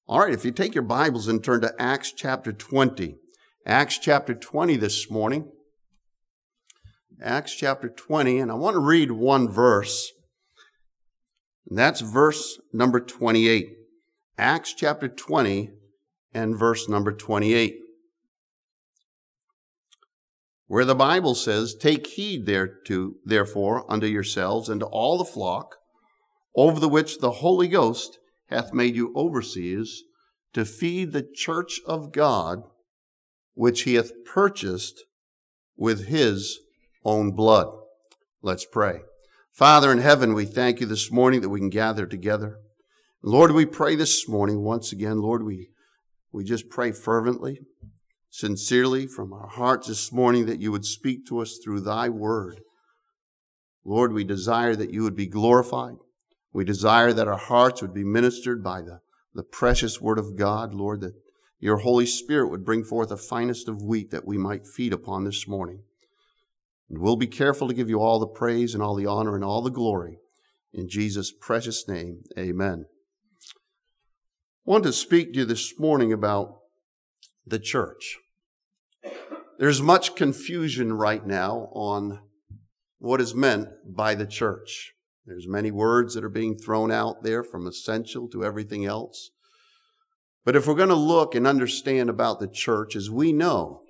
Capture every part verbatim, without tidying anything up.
All right, if you take your Bibles and turn to Acts chapter twenty. Acts chapter twenty this morning. Acts chapter twenty, and I want to read one verse. And that's verse number twenty-eight. Acts chapter twenty and verse number twenty-eight. Where the Bible says, "Take heed thereto, therefore, unto yourselves and to all the flock, over the which the Holy Ghost hath made you overseers, to feed the church of God, which he hath purchased with his own blood." Let's pray. Father in heaven, we thank you this morning that we can gather together. Lord, we pray this morning once again, Lord, we, we just pray fervently, sincerely from our hearts this morning that you would speak to us through thy word. Lord, we desire that you would be glorified. We desire that our hearts would be ministered by the, the precious word of God, Lord, that your Holy Spirit would bring forth the finest of wheat that we might feed upon this morning. And we'll be careful to give you all the praise and all the honor and all the glory. In Jesus' precious name, amen. I want to speak to you this morning about the church. There's much confusion right now on what is meant by the church. There's many words that are being thrown out there, from essential to everything else. But if we're going to look and understand about the church, as we know,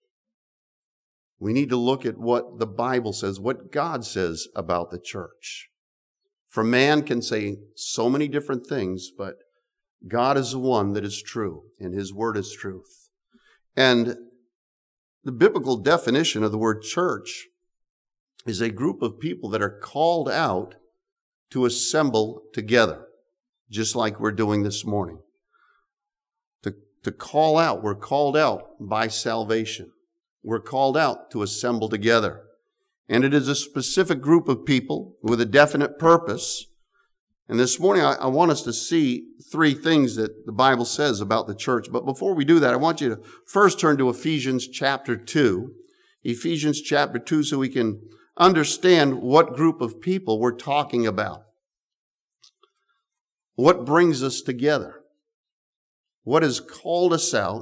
we need to look at what the Bible says, what God says about the church. For man can say so many different things, but God is the one that is true, and his word is truth. And the biblical definition of the word church is a group of people that are called out to assemble together, just like we're doing this morning. To, to call out, we're called out by salvation. We're called out to assemble together. And it is a specific group of people with a definite purpose. And this morning I, I want us to see three things that the Bible says about the church. But before we do that, I want you to first turn to Ephesians chapter two. Ephesians chapter two, so we can understand what group of people we're talking about. What brings us together? What has called us out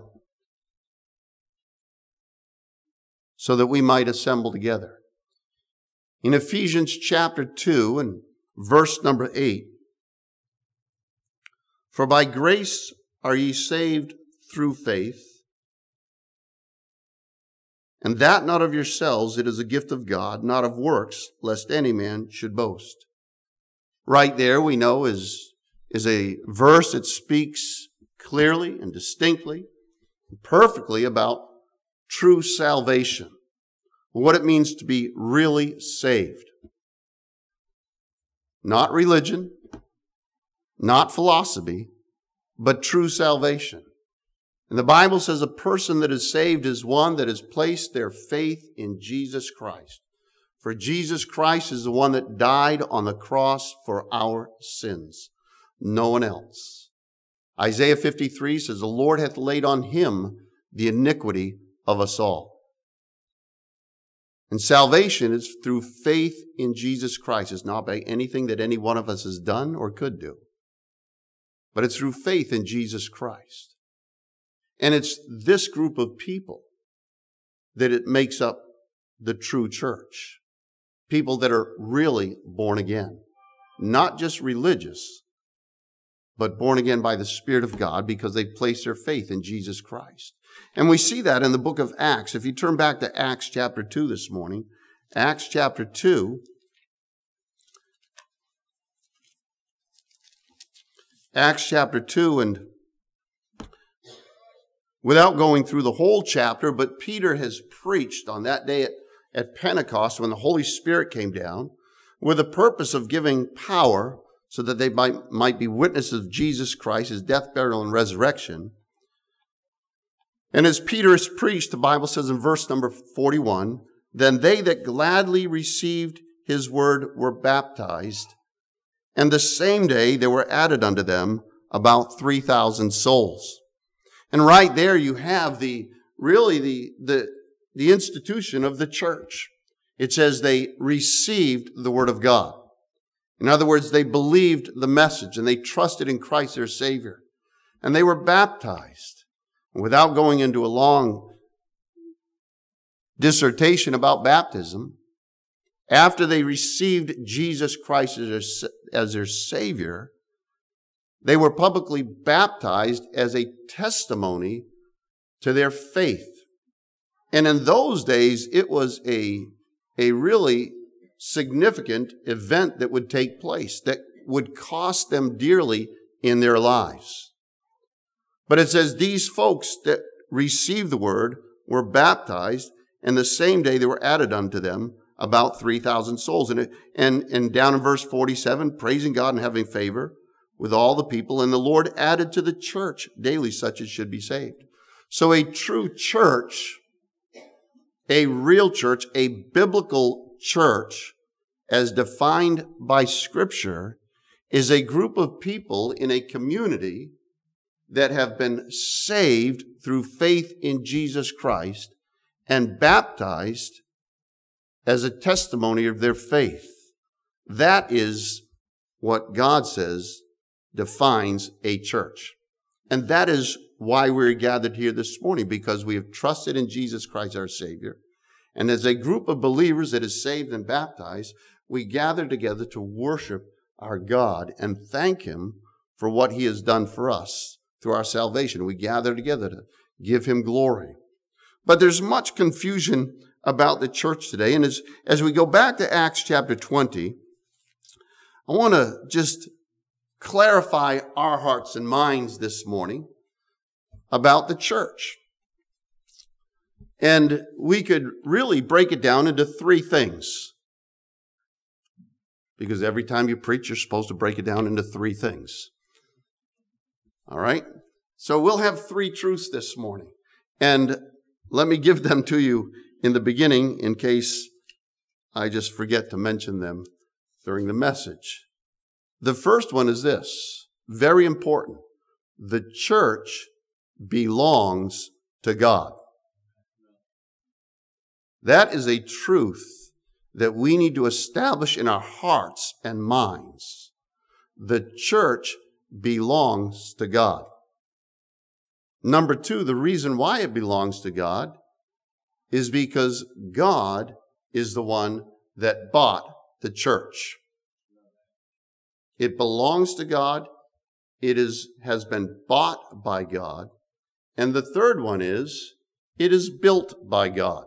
so that we might assemble together? In Ephesians chapter two and verse number eight, "For by grace are ye saved through faith, and that not of yourselves, it is a gift of God, not of works, lest any man should boast." Right there, we know, is, is a verse that speaks clearly and distinctly, perfectly about true salvation, what it means to be really saved. Not religion, not philosophy, but true salvation. And the Bible says a person that is saved is one that has placed their faith in Jesus Christ. For Jesus Christ is the one that died on the cross for our sins. No one else. Isaiah fifty-three says, "The Lord hath laid on him the iniquity of us all." And salvation is through faith in Jesus Christ. It's not by anything that any one of us has done or could do. But it's through faith in Jesus Christ. And it's this group of people that it makes up the true church. People that are really born again. Not just religious, but born again by the Spirit of God because they place their faith in Jesus Christ. And we see that in the book of Acts. If you turn back to Acts chapter two this morning, Acts chapter two, Acts chapter two, and without going through the whole chapter, but Peter has preached on that day at, at Pentecost when the Holy Spirit came down with the purpose of giving power so that they might, might be witnesses of Jesus Christ, his death, burial, and resurrection. And as Peter has preached, the Bible says in verse number forty-one, "Then they that gladly received his word were baptized, and the same day there were added unto them about three thousand souls." And right there you have the, really the, the, the institution of the church. It says they received the word of God. In other words, they believed the message and they trusted in Christ their Savior. and they were baptized. Without going into a long dissertation about baptism, after they received Jesus Christ as their, as their Savior, they were publicly baptized as a testimony to their faith. And in those days, it was a, a really significant event that would take place, that would cost them dearly in their lives. But it says these folks that received the word were baptized, and the same day they were added unto them about three thousand souls. And, it, and, and down in verse forty-seven, praising God and having favor with all the people, and the Lord added to the church daily such as should be saved. So a true church, a real church, a biblical church, as defined by Scripture, is a group of people in a community that have been saved through faith in Jesus Christ and baptized as a testimony of their faith. That is what God says defines a church. And that is why we're gathered here this morning, because we have trusted in Jesus Christ our Savior. And as a group of believers that is saved and baptized, we gather together to worship our God and thank Him for what He has done for us through our salvation. We gather together to give Him glory. But there's much confusion about the church today. And as, as we go back to Acts chapter twenty, I want to just clarify our hearts and minds this morning about the church. And we could really break it down into three things. Because every time you preach, you're supposed to break it down into three things. All right? So we'll have three truths this morning. And let me give them to you in the beginning in case I just forget to mention them during the message. The first one is this, very important. The church belongs to God. That is a truth that we need to establish in our hearts and minds. The church belongs to God. Number two, the reason why it belongs to God is because God is the one that bought the church. It belongs to God. It is, has been bought by God. And the third one is, it is built by God.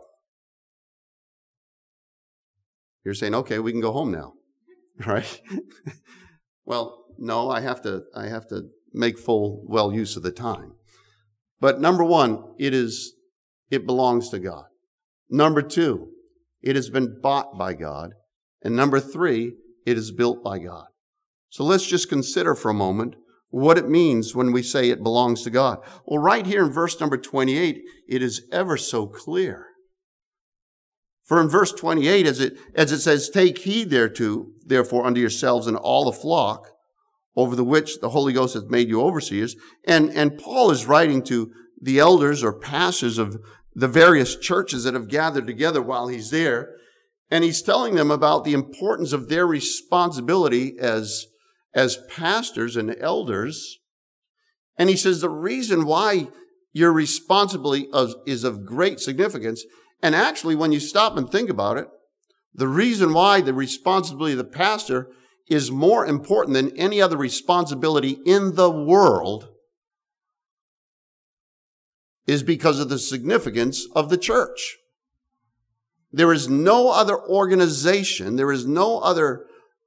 You're saying, okay, we can go home now, right? Well, no, I have to, I have to make full, well use of the time. But number one, it is, it belongs to God. Number two, it has been bought by God. And number three, it is built by God. So let's just consider for a moment what it means when we say it belongs to God. Well, right here in verse number twenty-eight, it is ever so clear. For in verse twenty-eight, as it, as it says, take heed thereto, therefore, unto yourselves and all the flock, over the which the Holy Ghost hath made you overseers. And, and Paul is writing to the elders or pastors of the various churches that have gathered together while he's there. And he's telling them about the importance of their responsibility as, as pastors and elders. And he says the reason why your responsibility is of great significance. And actually, when you stop and think about it, the reason why the responsibility of the pastor is more important than any other responsibility in the world is because of the significance of the church. There is no other organization, there is no other,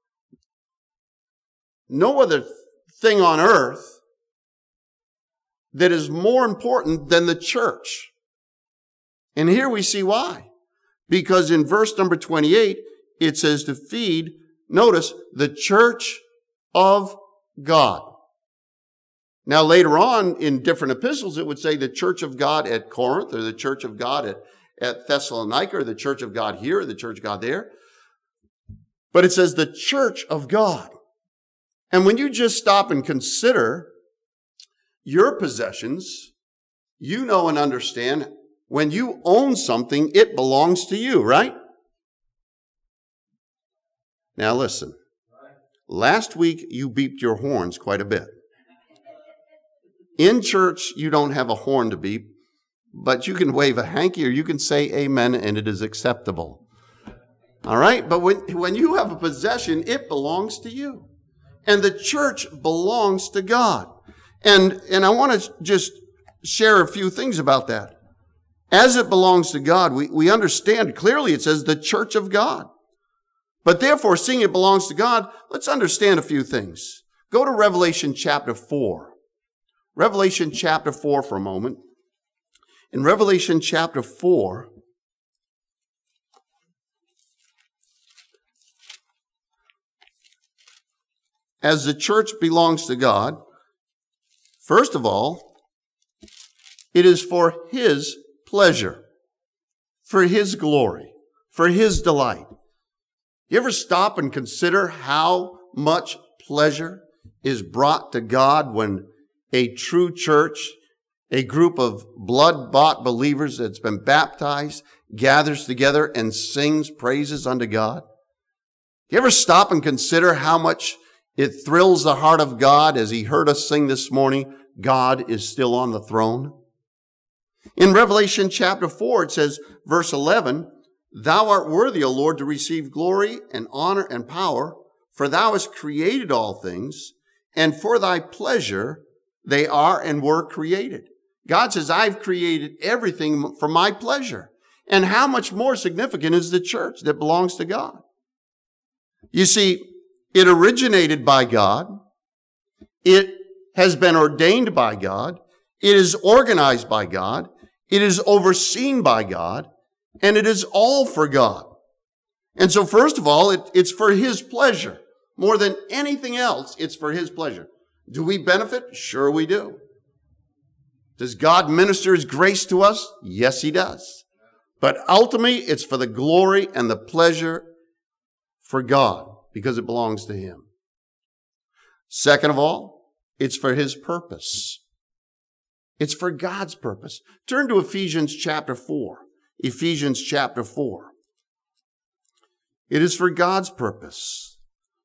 no other thing on earth that is more important than the church. And here we see why. Because in verse number twenty-eight, it says to feed, notice, the church of God. Now later on in different epistles, it would say the church of God at Corinth, or the church of God at, at Thessalonica, or the church of God here, or the church of God there. But it says the church of God. And when you just stop and consider your possessions, you know and understand when you own something, it belongs to you, right? Now listen, last week you beeped your horns quite a bit. In church, you don't have a horn to beep, but you can wave a hanky or you can say amen and it is acceptable. All right? But when, when you have a possession, it belongs to you. And the church belongs to God. And, and I want to just share a few things about that. As it belongs to God, we, we understand clearly it says the church of God. But therefore, seeing it belongs to God, let's understand a few things. Go to Revelation chapter four. Revelation chapter four for a moment. In Revelation chapter four, as the church belongs to God, first of all, it is for His pleasure, for His glory, for His delight. You ever stop and consider how much pleasure is brought to God when a true church, a group of blood-bought believers that's been baptized, gathers together and sings praises unto God? You ever stop and consider how much it thrills the heart of God as He heard us sing this morning, God is still on the throne? In Revelation chapter four, it says, verse eleven, Thou art worthy, O Lord, to receive glory and honor and power, for Thou hast created all things, and for Thy pleasure they are and were created. God says, I've created everything for my pleasure. And how much more significant is the church that belongs to God? You see, it originated by God. It has been ordained by God. It is organized by God. It is overseen by God. And it is all for God. And so first of all, it, it's for His pleasure. More than anything else, it's for His pleasure. Do we benefit? Sure we do. Does God minister His grace to us? Yes, He does. But ultimately, it's for the glory and the pleasure for God, because it belongs to Him. Second of all, it's for His purpose. It's for God's purpose. Turn to Ephesians chapter four. Ephesians chapter four. It is for God's purpose.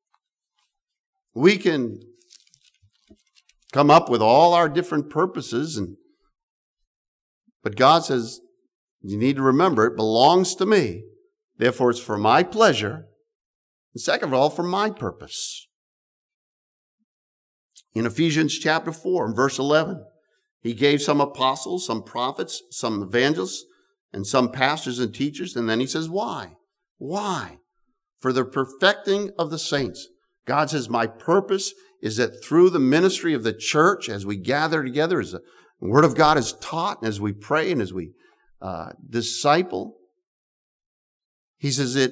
We can come up with all our different purposes, and but God says, you need to remember, it belongs to me. Therefore, it's for my pleasure. And second of all, for my purpose. In Ephesians chapter four, and verse eleven, He gave some apostles, some prophets, some evangelists, and some pastors and teachers. And then He says, why? Why? For the perfecting of the saints. God says, my purpose is that through the ministry of the church, as we gather together, as the Word of God is taught, and as we pray, and as we uh, disciple, He says it,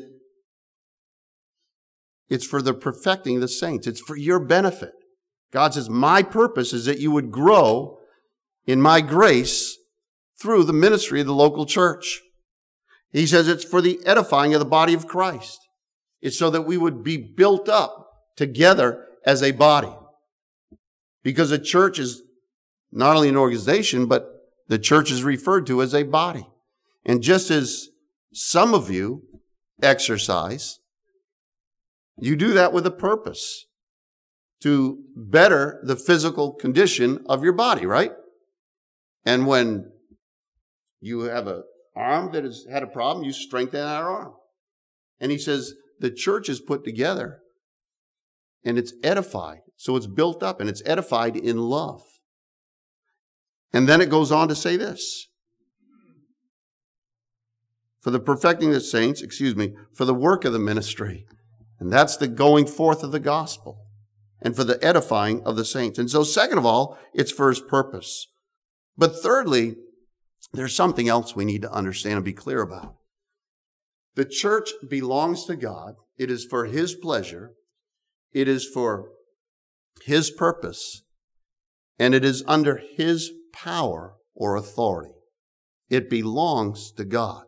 it's for the perfecting of the saints. It's for your benefit. God says, my purpose is that you would grow in my grace through the ministry of the local church. He says it's for the edifying of the body of Christ. It's so that we would be built up together as a body. Because a church is not only an organization, but the church is referred to as a body. And just as some of you exercise, you do that with a purpose to better the physical condition of your body, right? And when you have an arm that has had a problem, you strengthen that arm. And He says the church is put together and it's edified. So it's built up and it's edified in love. And then it goes on to say this. For the perfecting of the saints, excuse me, for the work of the ministry. And that's the going forth of the gospel. And for the edifying of the saints. And so second of all, it's for His purpose. But thirdly, there's something else we need to understand and be clear about. The church belongs to God. It is for His pleasure. It is for His purpose. And it is under His power or authority. It belongs to God.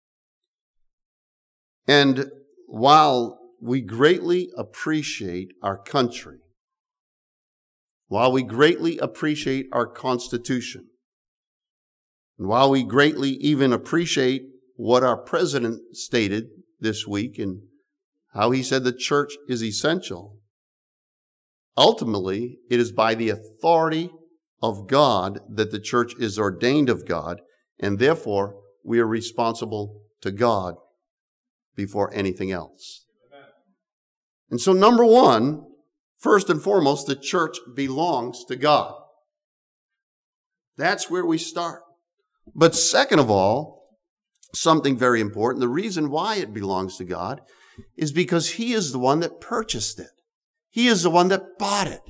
And while we greatly appreciate our country, while we greatly appreciate our Constitution, and while we greatly even appreciate what our president stated this week and how he said the church is essential, ultimately it is by the authority of God, that the church is ordained of God, and therefore we are responsible to God before anything else. And so number one, first and foremost, the church belongs to God. That's where we start. But second of all, something very important, the reason why it belongs to God is because He is the one that purchased it. He is the one that bought it.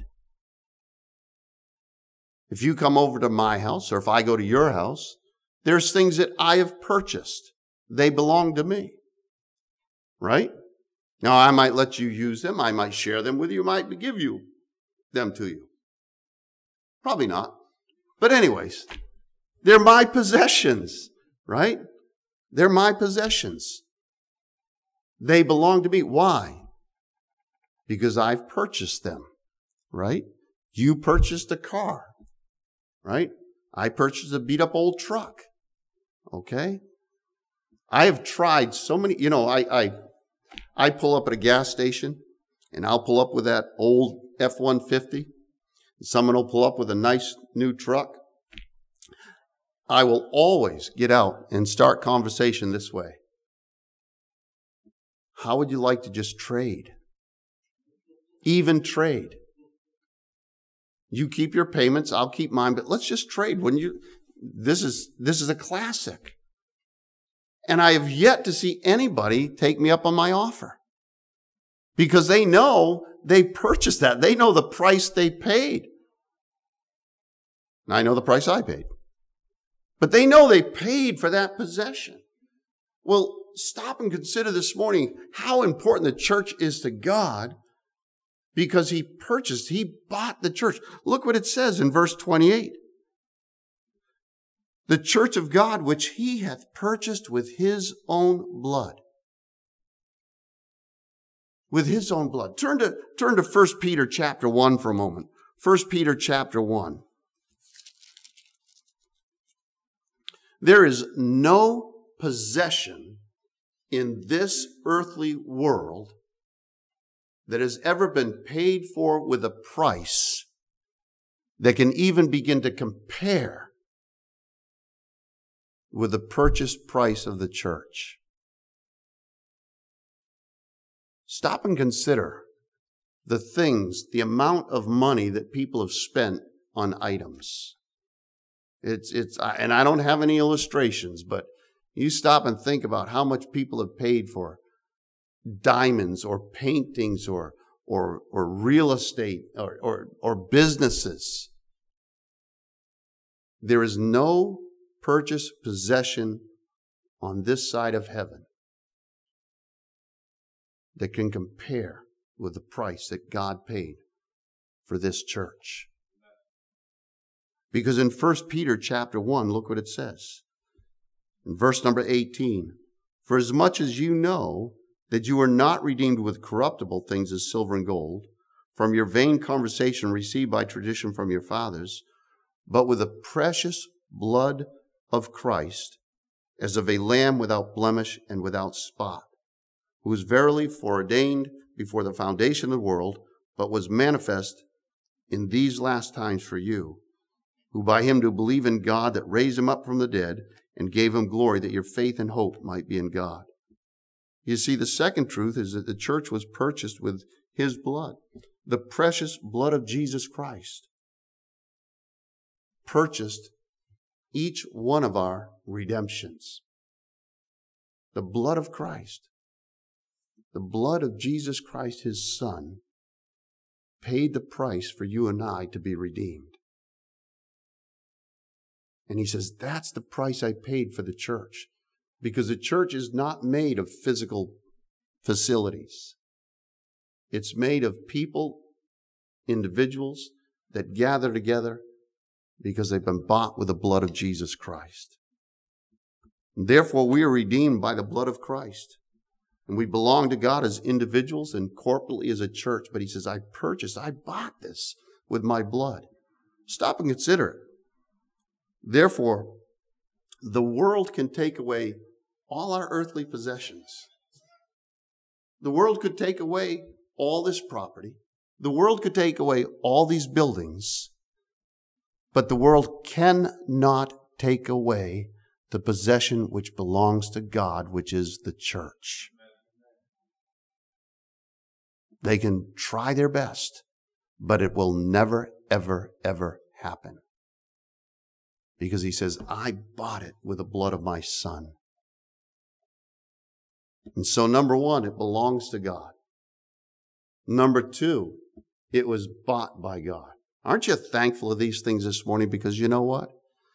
If you come over to my house, or if I go to your house, there's things that I have purchased. They belong to me. Right? Now, I might let you use them. I might share them with you. I might give you them to you. Probably not. But anyways, they're my possessions, right? They're my possessions. They belong to me. Why? Because I've purchased them, right? You purchased a car, right? I purchased a beat-up old truck, okay? I have tried so many, you know, I, I I pull up at a gas station, and I'll pull up with that old F one fifty. Someone will pull up with a nice new truck. I will always get out and start conversation this way. How would you like to just trade? Even trade. You keep your payments, I'll keep mine, but let's just trade. When you, this is this is a classic. And I have yet to see anybody take me up on my offer. Because they know they purchased that. They know the price they paid. And I know the price I paid. But they know they paid for that possession. Well, stop and consider this morning how important the church is to God, because He purchased, He bought the church. Look what it says in verse twenty-eight. The church of God, which He hath purchased with His own blood. With His own blood. Turn to, turn to First Peter chapter one for a moment. First Peter chapter one. There is no possession in this earthly world that has ever been paid for with a price that can even begin to compare with the purchase price of the church. Stop and consider the things, the amount of money that people have spent on items. It's, it's, and I don't have any illustrations, but you stop and think about how much people have paid for diamonds or paintings or, or, or real estate or, or, or businesses. There is no purchase possession on this side of heaven that can compare with the price that God paid for this church. Because in First Peter chapter one, look what it says. In verse number eighteen, for as much as you know that you are not redeemed with corruptible things as silver and gold, from your vain conversation received by tradition from your fathers, but with the precious blood of Christ, as of a lamb without blemish and without spot, who was verily foreordained before the foundation of the world, but was manifest in these last times for you, who by Him do believe in God that raised Him up from the dead and gave Him glory, that your faith and hope might be in God. You see, the second truth is that the church was purchased with His blood, the precious blood of Jesus Christ. Purchased each one of our redemptions. The blood of Christ, the blood of Jesus Christ, His Son, paid the price for you and I to be redeemed. And He says, that's the price I paid for the church. Because the church is not made of physical facilities. It's made of people, individuals that gather together because they've been bought with the blood of Jesus Christ. And therefore, we are redeemed by the blood of Christ. And we belong to God as individuals and corporately as a church. But He says, I purchased, I bought this with my blood. Stop and consider it. Therefore, the world can take away all our earthly possessions. The world could take away all this property. The world could take away all these buildings. But the world cannot take away the possession which belongs to God, which is the church. They can try their best, but it will never, ever, ever happen. Because he says, I bought it with the blood of my Son. And so number one, it belongs to God. Number two, it was bought by God. Aren't you thankful of these things this morning? Because you know what?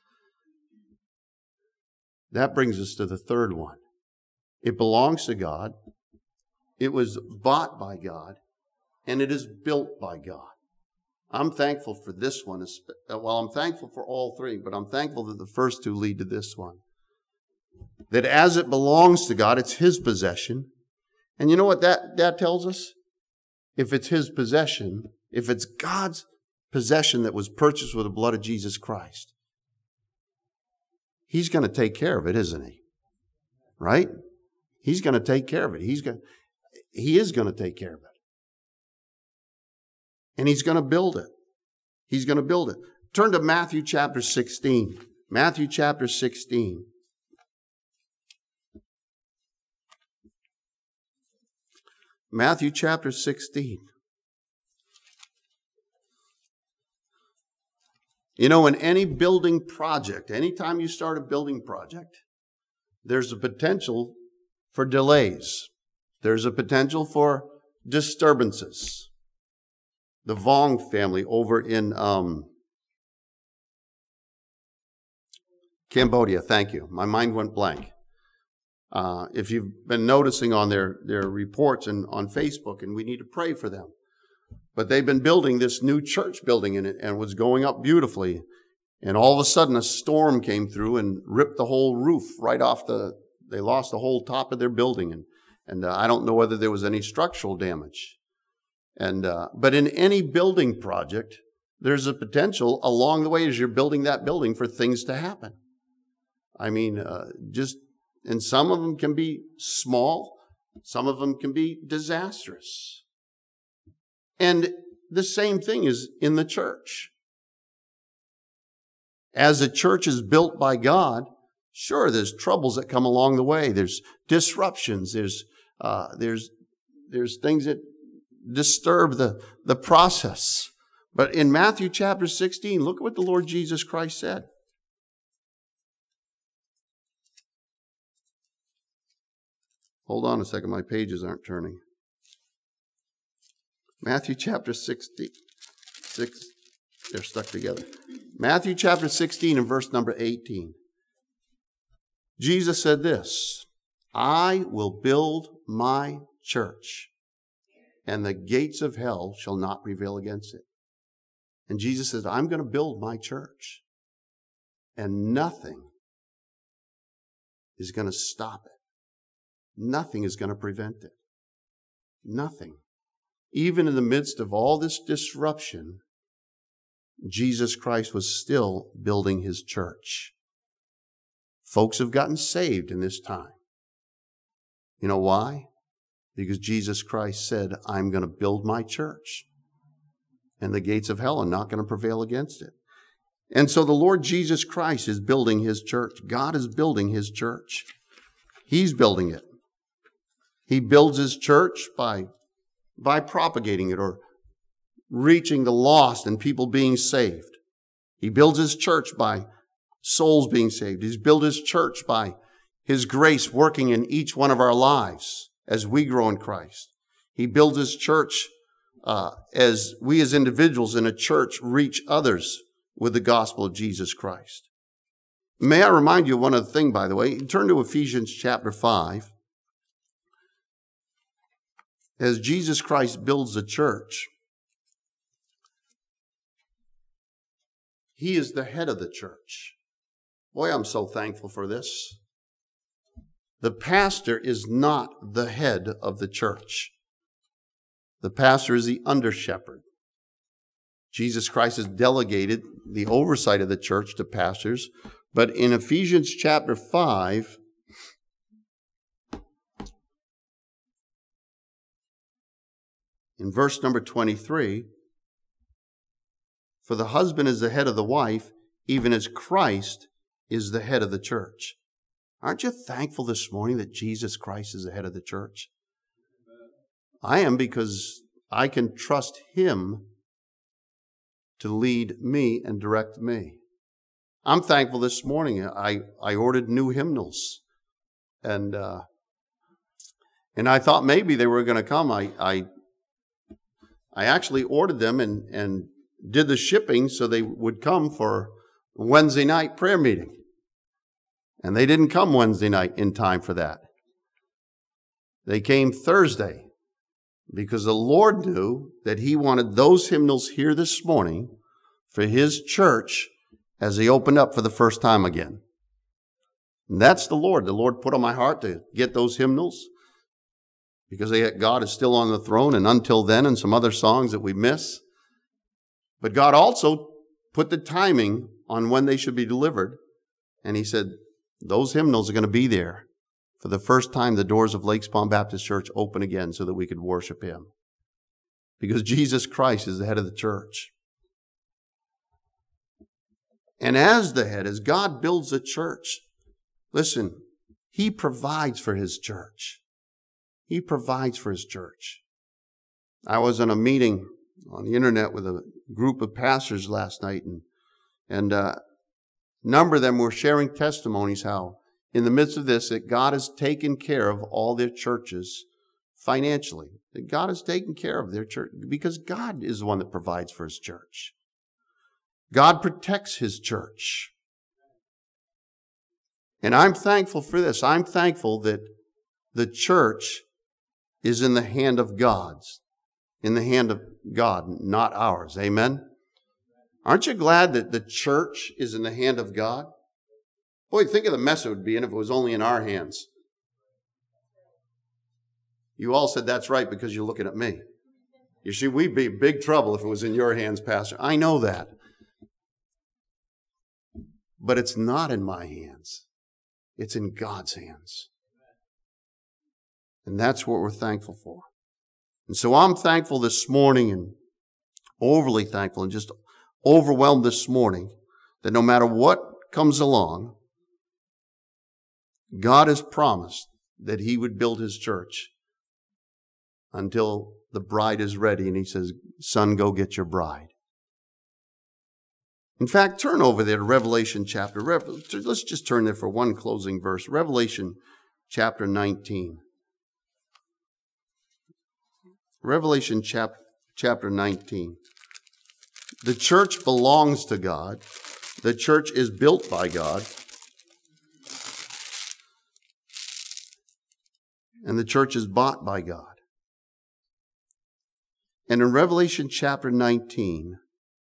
That brings us to the third one. It belongs to God. It was bought by God. And it is built by God. I'm thankful for this one. Well, I'm thankful for all three, but I'm thankful that the first two lead to this one. That as it belongs to God, it's His possession. And you know what that, that tells us? If it's His possession, if it's God's possession that was purchased with the blood of Jesus Christ, He's going to take care of it, isn't He? Right? He's going to take care of it. He's going, He is going to take care of it. And He's going to build it. He's going to build it. Turn to Matthew chapter sixteen. Matthew chapter sixteen. Matthew chapter sixteen. You know, in any building project, anytime you start a building project, there's a potential for delays. There's a potential for disturbances. The Vong family over in um, Cambodia, thank you. My mind went blank. Uh, if you've been noticing on their, their reports and on Facebook, and we need to pray for them. But they've been building this new church building in it, and it was going up beautifully. And all of a sudden a storm came through and ripped the whole roof right off the, they lost the whole top of their building. And, and uh, I don't know whether there was any structural damage. And, uh, but in any building project, there's a potential along the way as you're building that building for things to happen. I mean, uh, just, and some of them can be small. Some of them can be disastrous. And the same thing is in the church. As a church is built by God, sure, there's troubles that come along the way. There's disruptions. There's, uh, there's, there's things that disturb the, the process. But in Matthew chapter sixteen, look at what the Lord Jesus Christ said. Hold on a second, my pages aren't turning. Matthew chapter sixteen, six, they're stuck together. Matthew chapter sixteen and verse number eighteen. Jesus said this, I will build my church, and the gates of hell shall not prevail against it. And Jesus says, I'm going to build my church, and nothing is going to stop it. Nothing is going to prevent it. Nothing. Even in the midst of all this disruption, Jesus Christ was still building His church. Folks have gotten saved in this time. You know why? Because Jesus Christ said, I'm going to build my church, and the gates of hell are not going to prevail against it. And so the Lord Jesus Christ is building His church. God is building His church. He's building it. He builds His church by, by propagating it or reaching the lost and people being saved. He builds His church by souls being saved. He's built His church by His grace working in each one of our lives as we grow in Christ. He builds His church uh, as we as individuals in a church reach others with the gospel of Jesus Christ. May I remind you of one other thing, by the way. Turn to Ephesians chapter five. As Jesus Christ builds the church, He is the head of the church. Boy, I'm so thankful for this. The pastor is not the head of the church. The pastor is the under-shepherd. Jesus Christ has delegated the oversight of the church to pastors. But in Ephesians chapter five, in verse number twenty-three, For the husband is the head of the wife, even as Christ is the head of the church. Aren't you thankful this morning that Jesus Christ is the head of the church? I am, because I can trust Him to lead me and direct me. I'm thankful this morning. I, I ordered new hymnals. And uh, and I thought maybe they were going to come. I, I I actually ordered them and, and did the shipping so they would come for Wednesday night prayer meeting. And they didn't come Wednesday night in time for that. They came Thursday because the Lord knew that He wanted those hymnals here this morning for His church as He opened up for the first time again. And that's the Lord. The Lord put on my heart to get those hymnals because they, God is still on the throne, and Until Then and some other songs that we miss. But God also put the timing on when they should be delivered. And He said, those hymnals are going to be there for the first time the doors of Lakes Pond Baptist Church open again so that we could worship Him. Because Jesus Christ is the head of the church. And as the head, as God builds a church, listen, He provides for His church. He provides for His church. I was in a meeting on the internet with a group of pastors last night, and and uh, a number of them were sharing testimonies how in the midst of this that God has taken care of all their churches financially. That God has taken care of their church because God is the one that provides for His church. God protects His church. And I'm thankful for this. I'm thankful that the church is in the hand of God's, in the hand of God, not ours. Amen? Aren't you glad that the church is in the hand of God? Boy, think of the mess it would be in if it was only in our hands. You all said that's right because you're looking at me. You see, we'd be in big trouble if it was in your hands, Pastor. I know that. But it's not in my hands. It's in God's hands. And that's what we're thankful for. And so I'm thankful this morning, and overly thankful and just overwhelmed this morning that no matter what comes along, God has promised that He would build His church until the bride is ready. And He says, son, go get your bride. In fact, turn over there to Revelation chapter. Let's just turn there for one closing verse. Revelation chapter nineteen. Revelation chap- chapter nineteen. The church belongs to God. The church is built by God. And the church is bought by God. And in Revelation chapter nineteen,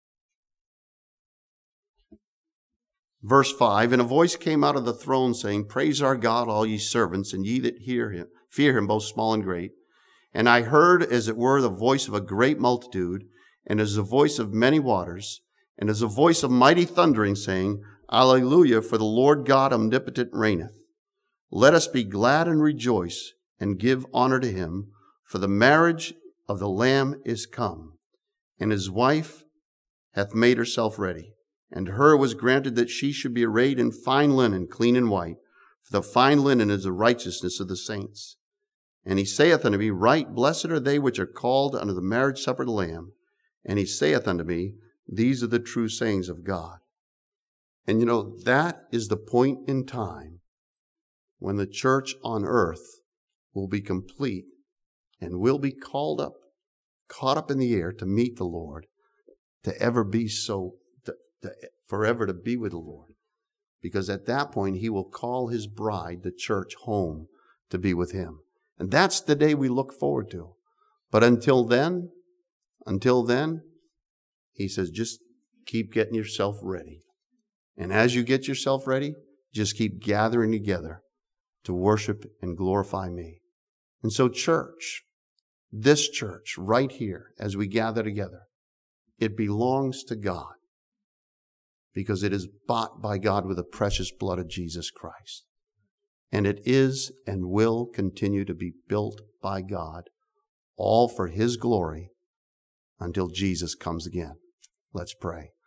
verse five, and a voice came out of the throne saying, praise our God, all ye servants, and ye that hear Him, fear Him, both small and great. And I heard, as it were, the voice of a great multitude, and as the voice of many waters, and as the voice of mighty thundering, saying, Alleluia, for the Lord God omnipotent reigneth. Let us be glad and rejoice, and give honor to Him, for the marriage of the Lamb is come, and His wife hath made herself ready. And her was granted that she should be arrayed in fine linen, clean and white, for the fine linen is the righteousness of the saints. And He saith unto me, right, blessed are they which are called unto the marriage supper of the Lamb. And He saith unto me, these are the true sayings of God. And you know, that is the point in time when the church on earth will be complete and will be called up, caught up in the air to meet the Lord, to ever be so, to, to forever to be with the Lord. Because at that point, He will call His bride, the church, home to be with Him. And that's the day we look forward to. But until then, until then, He says, just keep getting yourself ready. And as you get yourself ready, just keep gathering together to worship and glorify me. And so church, this church right here, as we gather together, it belongs to God because it is bought by God with the precious blood of Jesus Christ. And it is and will continue to be built by God, all for His glory until Jesus comes again. Let's pray.